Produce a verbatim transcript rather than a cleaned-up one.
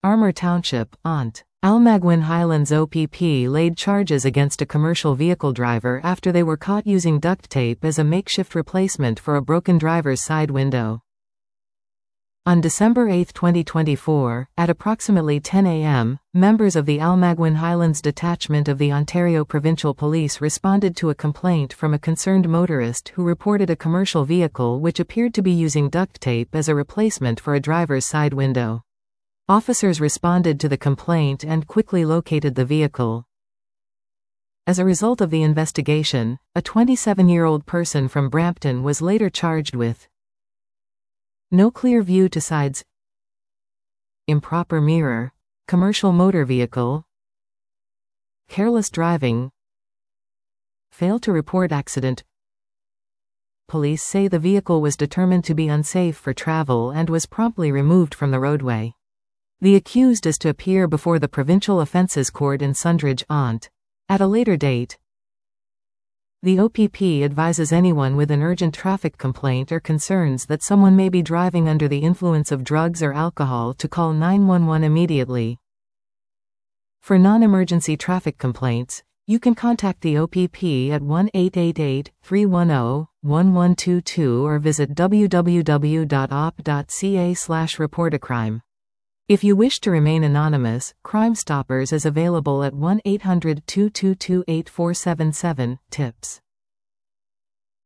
Armour Township, Ont. Almaguin Highlands O P P laid charges against a commercial vehicle driver after they were caught using duct tape as a makeshift replacement for a broken driver's side window. On December eighth twenty twenty-four, at approximately ten a m, members of the Almaguin Highlands Detachment of the Ontario Provincial Police responded to a complaint from a concerned motorist who reported a commercial vehicle which appeared to be using duct tape as a replacement for a driver's side window. Officers responded to the complaint and quickly located the vehicle. As a result of the investigation, a twenty-seven-year-old person from Brampton was later charged with no clear view to sides, improper mirror, commercial motor vehicle, careless driving, fail to report accident. Police say the vehicle was determined to be unsafe for travel and was promptly removed from the roadway. The accused is to appear before the Provincial Offences Court in Sundridge, Ont. At a later date. The O P P advises anyone with an urgent traffic complaint or concerns that someone may be driving under the influence of drugs or alcohol to call nine one one immediately. For non-emergency traffic complaints, you can contact the O P P at one eight eight eight, three one zero, one one two two or visit w w w dot o p dot c a slash report a crime. If you wish to remain anonymous, Crime Stoppers is available at one eight hundred, two two two, eight four seven seven, tips.